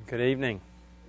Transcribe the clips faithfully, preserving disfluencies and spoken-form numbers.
Good evening.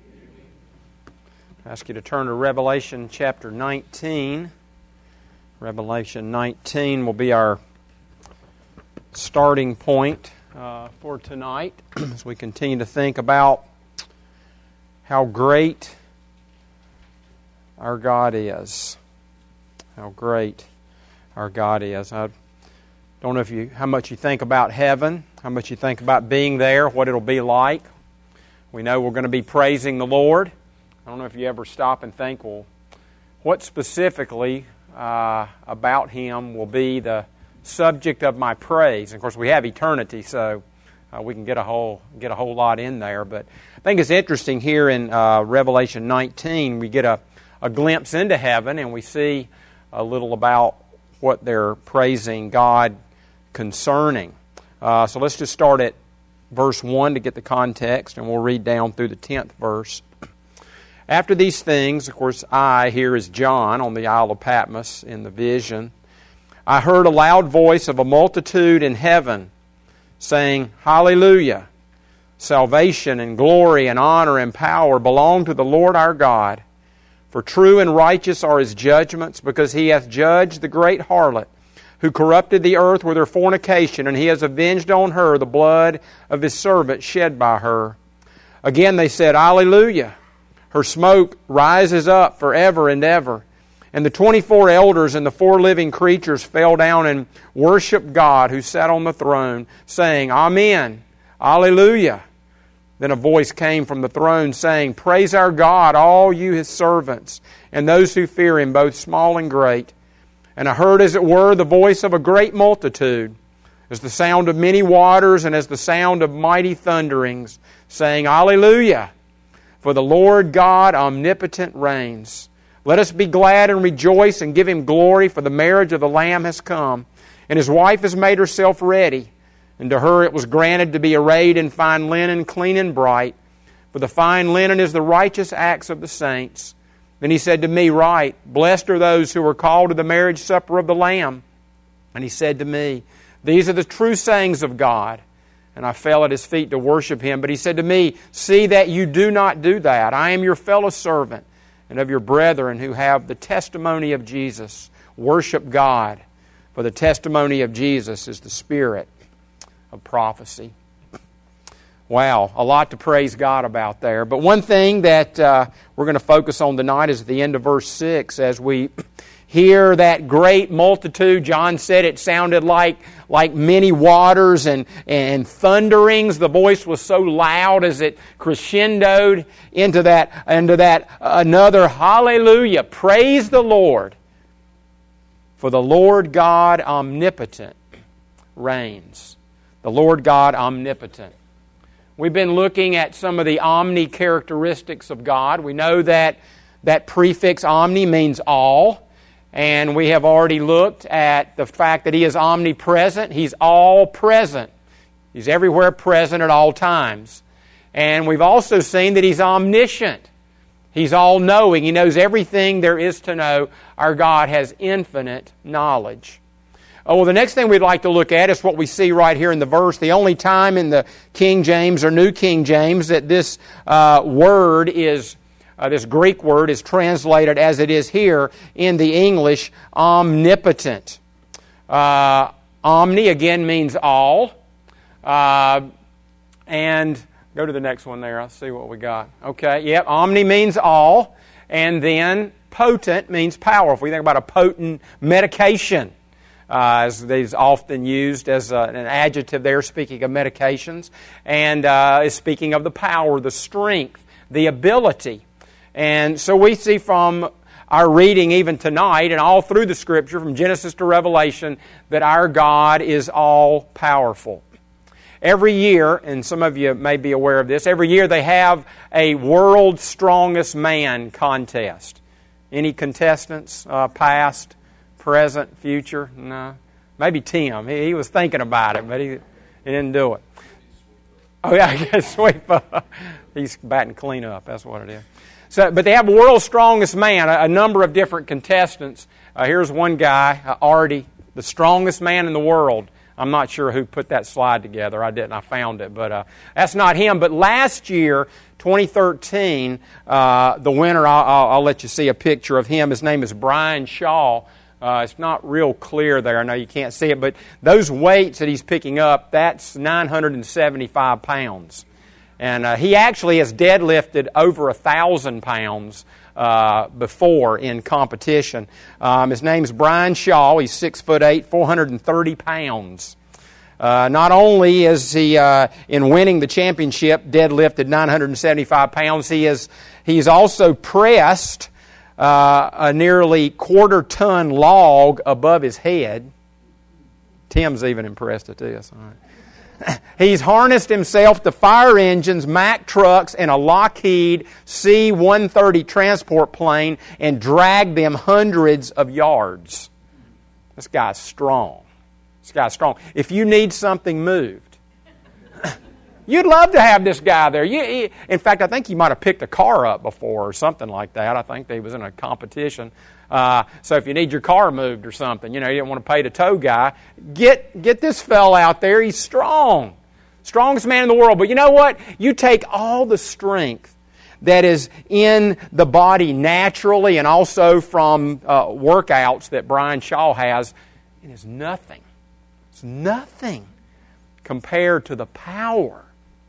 I ask you to turn to Revelation chapter nineteen. Revelation nineteen will be our starting point uh, for tonight as we continue to think about how great our God is. How great our God is. I don't know if you how much you think about heaven, how much you think about being there, what it'll be like. We know we're going to be praising the Lord. I don't know if you ever stop and think, well, what specifically uh, about Him will be the subject of my praise? And of course, we have eternity, so uh, we can get a whole get a whole lot in there. But I think it's interesting here in uh, Revelation nineteen, we get a, a glimpse into heaven, and we see a little about what they're praising God concerning. Uh, so let's just start at verse one to get the context, and we'll read down through the tenth verse. After these things, of course, I, here is John on the Isle of Patmos in the vision, I heard a loud voice of a multitude in heaven saying, Hallelujah! Salvation and glory and honor and power belong to the Lord our God. For true and righteous are His judgments, because He hath judged the great harlot, who corrupted the earth with her fornication, and He has avenged on her the blood of His servant shed by her. Again they said, Alleluia! Her smoke rises up forever and ever. And the twenty-four elders and the four living creatures fell down and worshipped God who sat on the throne, saying, Amen, Alleluia! Then a voice came from the throne saying, Praise our God, all you His servants, and those who fear Him, both small and great. And I heard, as it were, the voice of a great multitude, as the sound of many waters, and as the sound of mighty thunderings, saying, Alleluia! For the Lord God omnipotent reigns. Let us be glad and rejoice and give Him glory, for the marriage of the Lamb has come, and His wife has made herself ready. And to her it was granted to be arrayed in fine linen, clean and bright. For the fine linen is the righteous acts of the saints. Then He said to me, Write, Blessed are those who are called to the marriage supper of the Lamb. And He said to me, These are the true sayings of God. And I fell at His feet to worship Him. But He said to me, See that you do not do that. I am your fellow servant and of your brethren who have the testimony of Jesus. Worship God, for the testimony of Jesus is the spirit of prophecy. Wow, a lot to praise God about there. But one thing that uh, we're going to focus on tonight is at the end of verse six, as we hear that great multitude. John said it sounded like, like many waters and, and thunderings. The voice was so loud as it crescendoed into that, into that another hallelujah. Praise the Lord. For the Lord God omnipotent reigns. The Lord God omnipotent. We've been looking at some of the omni characteristics of God. We know that that prefix omni means all. And we have already looked at the fact that He is omnipresent. He's all present. He's everywhere present at all times. And we've also seen that He's omniscient. He's all-knowing. He knows everything there is to know. Our God has infinite knowledge. Oh, well, the next thing we'd like to look at is what we see right here in the verse. The only time in the King James or New King James that this uh, word is, uh, this Greek word is translated as it is here in the English, omnipotent. Uh, omni, again, means all. Uh, and go to the next one there. I'll see what we got. Okay, yep, omni means all. And then potent means powerful. We think about a potent medication. Uh, as is often used as a, an adjective there, speaking of medications, and uh, is speaking of the power, the strength, the ability. And so we see from our reading even tonight and all through the Scripture, from Genesis to Revelation, that our God is all-powerful. Every year, and some of you may be aware of this, every year they have a World's Strongest Man contest. Any contestants, uh, past, present, future? No. Maybe Tim. He, he was thinking about it, but he, he didn't do it. Oh, yeah, I guess sweep up. He's batting clean up. That's what it is. So, but they have a World's Strongest Man, a, a number of different contestants. Uh, here's one guy, uh, Artie, the strongest man in the world. I'm not sure who put that slide together. I didn't. I found it. But uh, that's not him. But last year, twenty thirteen, uh, the winner, I'll, I'll, I'll let you see a picture of him. His name is Brian Shaw. Uh, it's not real clear there. I know you can't see it. But those weights that he's picking up, that's nine hundred seventy-five pounds. And uh, he actually has deadlifted over one thousand pounds uh, before in competition. Um, his name's Brian Shaw. He's six foot eight, four hundred thirty pounds. Uh, not only is he, uh, in winning the championship, deadlifted nine hundred seventy-five pounds, he is he's also pressed uh, a nearly quarter-ton log above his head. Tim's even impressed at this. All right. He's harnessed himself to fire engines, Mack trucks, and a Lockheed C one thirty transport plane and dragged them hundreds of yards. This guy's strong. This guy's strong. If you need something moved, you'd love to have this guy there. You, he, in fact, I think he might have picked a car up before or something like that. I think he was in a competition. Uh, so if you need your car moved or something, you know, you didn't want to pay the tow guy, get get this fella out there. He's strong. Strongest man in the world. But you know what? You take all the strength that is in the body naturally and also from uh, workouts that Brian Shaw has, it is nothing. It's nothing compared to the power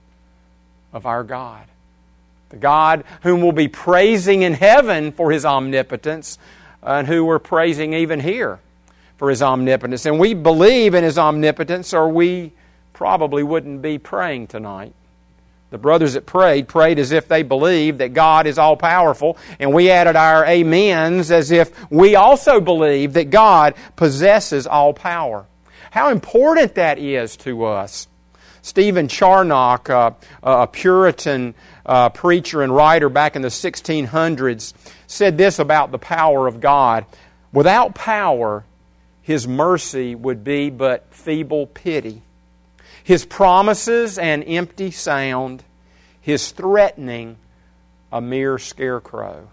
of our God. The God whom we'll be praising in heaven for His omnipotence, and who we're praising even here for His omnipotence. And we believe in His omnipotence, or we probably wouldn't be praying tonight. The brothers that prayed, prayed as if they believed that God is all-powerful, and we added our amens as if we also believe that God possesses all power. How important that is to us. Stephen Charnock, uh, a Puritan uh, preacher and writer back in the sixteen hundreds, said this about the power of God. Without power, His mercy would be but feeble pity. His promises an empty sound. His threatening a mere scarecrow.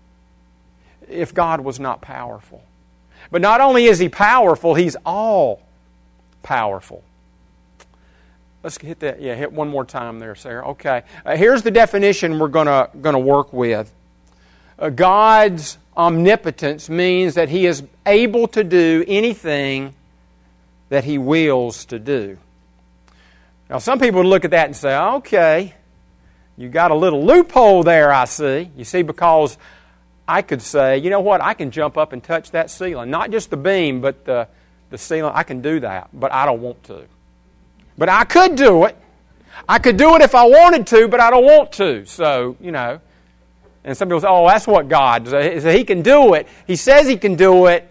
If God was not powerful. But not only is He powerful, He's all powerful. Let's hit that. Yeah, hit one more time there, Sarah. Okay. Uh, here's the definition we're going to going to work with. Uh, God's omnipotence means that He is able to do anything that He wills to do. Now, some people would look at that and say, okay, you got a little loophole there, I see. You see, because I could say, you know what, I can jump up and touch that ceiling. Not just the beam, but the, the ceiling. I can do that, but I don't want to. But I could do it. I could do it if I wanted to, but I don't want to. So, you know. And some people say, oh, that's what God does. He can do it. He says He can do it,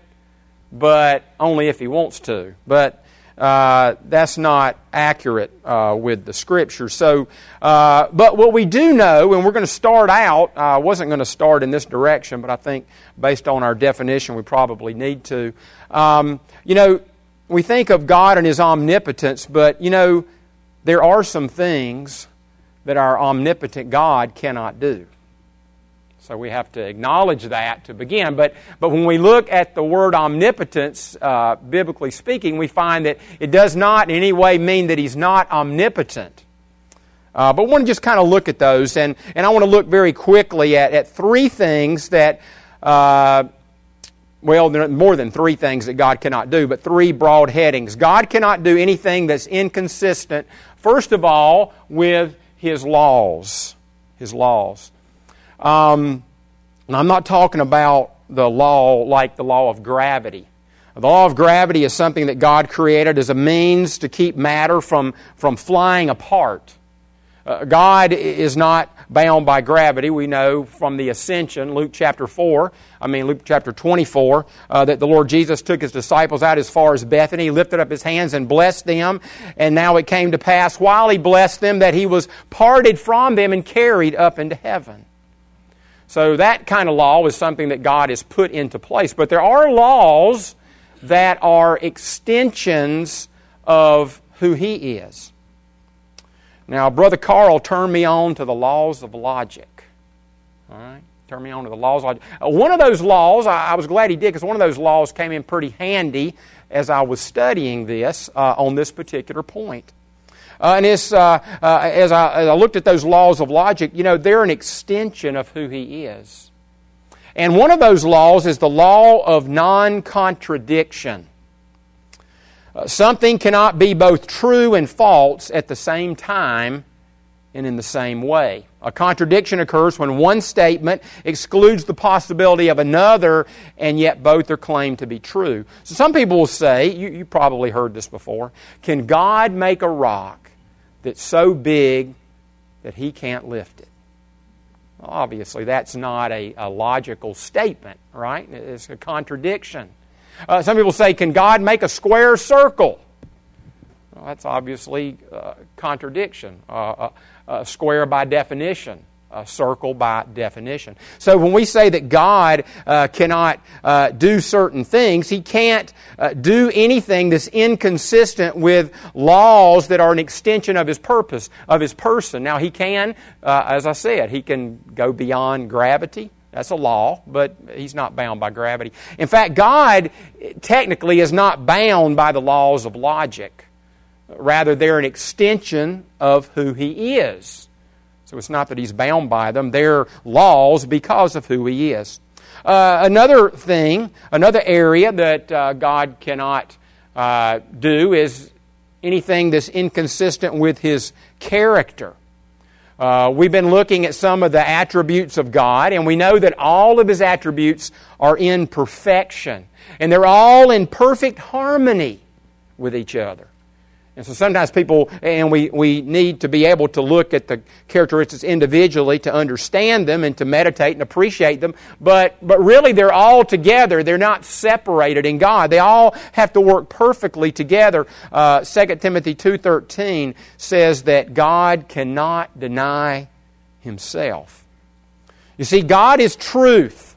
but only if He wants to. But uh, that's not accurate uh, with the Scripture. So, uh, but what we do know, and we're going to start out, I wasn't going to start in this direction, but I think based on our definition, we probably need to. Um, you know, we think of God and His omnipotence, but, you know, there are some things that our omnipotent God cannot do. So we have to acknowledge that to begin. But but when we look at the word omnipotence, uh, biblically speaking, we find that it does not in any way mean that He's not omnipotent. Uh, but we want to just kind of look at those. And, and I want to look very quickly at, at three things that... Uh, Well, there are more than three things that God cannot do, but three broad headings. God cannot do anything that's inconsistent, first of all, with His laws. His laws. Um, and I'm not talking about the law like the law of gravity. The law of gravity is something that God created as a means to keep matter from, from flying apart. Uh, God is not bound by gravity. We know from the ascension, Luke chapter four, I mean Luke chapter twenty-four, uh, that the Lord Jesus took His disciples out as far as Bethany, lifted up His hands and blessed them, and now it came to pass while He blessed them that He was parted from them and carried up into heaven. So that kind of law is something that God has put into place. But there are laws that are extensions of who He is. Now, Brother Carl turned me on to the laws of logic. All right? turn me on to the laws of logic. Uh, one of those laws, I, I was glad he did, because one of those laws came in pretty handy as I was studying this uh, on this particular point. Uh, and it's, uh, uh, as, I, as I looked at those laws of logic, you know, they're an extension of who He is. And one of those laws is the law of non-contradiction. Uh, something cannot be both true and false at the same time and in the same way. A contradiction occurs when one statement excludes the possibility of another, and yet both are claimed to be true. So some people will say, you, you probably heard this before, can God make a rock that's so big that He can't lift it? Well, obviously, that's not a, a logical statement, right? It's a contradiction. Uh, some people say, can God make a square circle? Well, that's obviously a contradiction. Uh, a, a square by definition. A circle by definition. So when we say that God uh, cannot uh, do certain things, He can't uh, do anything that's inconsistent with laws that are an extension of His purpose, of His person. Now He can, uh, as I said, He can go beyond gravity. That's a law, but He's not bound by gravity. In fact, God technically is not bound by the laws of logic. Rather, they're an extension of who He is. So it's not that He's bound by them. They're laws because of who He is. Uh, another thing, another area that uh, God cannot uh, do is anything that's inconsistent with His character. Uh, we've been looking at some of the attributes of God, and we know that all of His attributes are in perfection. And they're all in perfect harmony with each other. And so sometimes people, and we, we need to be able to look at the characteristics individually to understand them and to meditate and appreciate them. But, but really they're all together. They're not separated in God. They all have to work perfectly together. Uh, Second Timothy two thirteen says that God cannot deny Himself. You see, God is truth.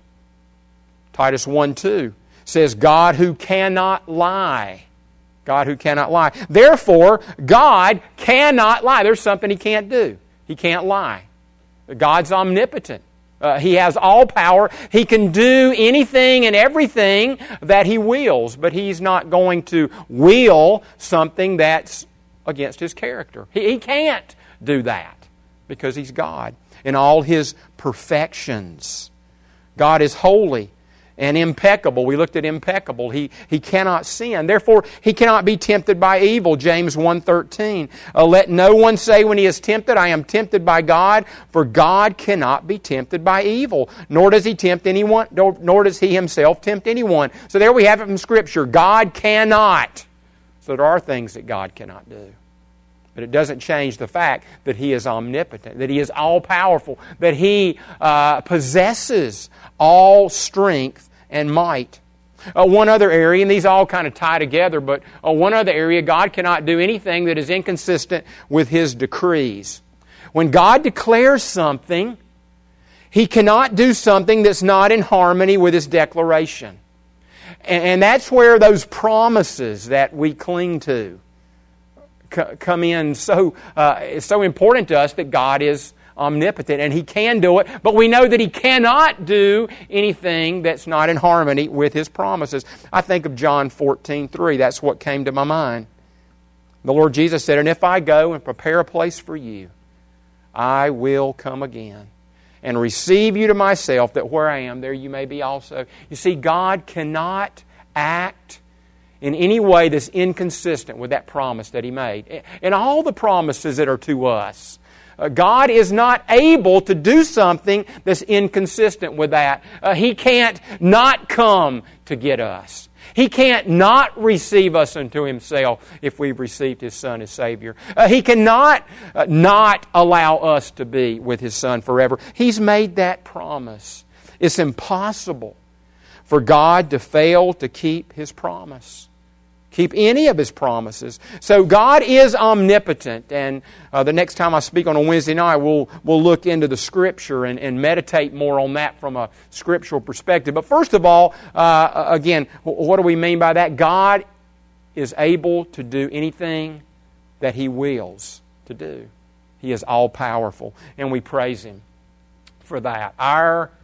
Titus one two says God who cannot lie. God who cannot lie. Therefore, God cannot lie. There's something He can't do. He can't lie. God's omnipotent. Uh, he has all power. He can do anything and everything that He wills, but He's not going to will something that's against His character. He, he can't do that because He's God in all His perfections. God is holy and impeccable. We looked at impeccable. He, he cannot sin. Therefore, He cannot be tempted by evil. James one thirteen. Uh, Let no one say when he is tempted, I am tempted by God, for God cannot be tempted by evil, nor does He tempt anyone, nor, nor does He Himself tempt anyone. So there we have it from Scripture. God cannot. So there are things that God cannot do. But it doesn't change the fact that He is omnipotent, that He is all-powerful, that He uh, possesses all strength and might. Uh, one other area, and these all kind of tie together, but uh, one other area, God cannot do anything that is inconsistent with His decrees. When God declares something, He cannot do something that's not in harmony with His declaration. And, and that's where those promises that we cling to come in. So uh, it's so important to us that God is omnipotent and He can do it, but we know that He cannot do anything that's not in harmony with His promises. I think of John fourteen three. That's what came to my mind. The Lord Jesus said, and if I go and prepare a place for you, I will come again and receive you to myself, that where I am, there you may be also. You see, God cannot act in any way that's inconsistent with that promise that He made. And all the promises that are to us, uh, God is not able to do something that's inconsistent with that. Uh, he can't not come to get us. He can't not receive us unto Himself if we've received His Son as Savior. Uh, he cannot uh, not allow us to be with His Son forever. He's made that promise. It's impossible for God to fail to keep His promise. Keep any of His promises. So God is omnipotent, and uh, the next time I speak on a Wednesday night, we'll, we'll look into the Scripture and, and meditate more on that from a scriptural perspective. But first of all, uh, again, what do we mean by that? God is able to do anything that He wills to do. He is all-powerful, and we praise Him for that. Our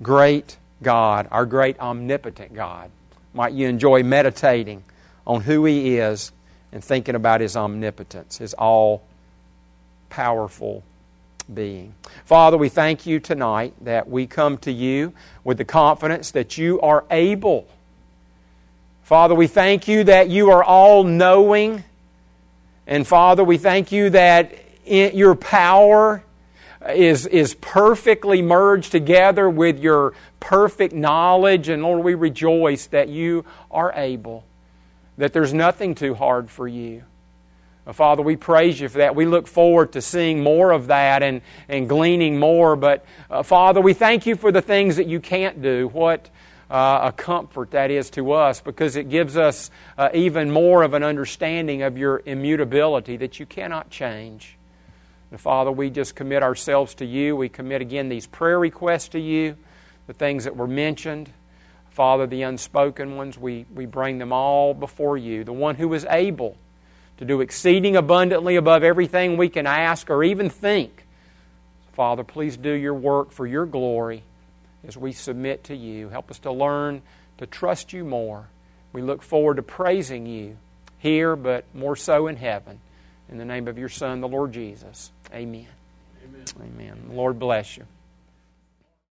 great God, our great omnipotent God. Might you enjoy meditating on who He is and thinking about His omnipotence, His all-powerful being. Father, we thank You tonight that we come to You with the confidence that You are able. Father, we thank You that You are all-knowing. And Father, we thank You that in Your power is, is perfectly merged together with Your perfect knowledge. And Lord, we rejoice that You are able, that there's nothing too hard for You. Father, we praise You for that. We look forward to seeing more of that and, and gleaning more. But uh, Father, we thank You for the things that You can't do. What uh, a comfort that is to us, because it gives us uh, even more of an understanding of Your immutability, that You cannot change. And Father, we just commit ourselves to You. We commit again these prayer requests to You, the things that were mentioned. Father, the unspoken ones, we, we bring them all before You. The one who is able to do exceeding abundantly above everything we can ask or even think. Father, please do Your work for Your glory as we submit to You. Help us to learn to trust You more. We look forward to praising You here, but more so in heaven. In the name of Your Son, the Lord Jesus. Amen. Amen. Amen. The Lord bless you.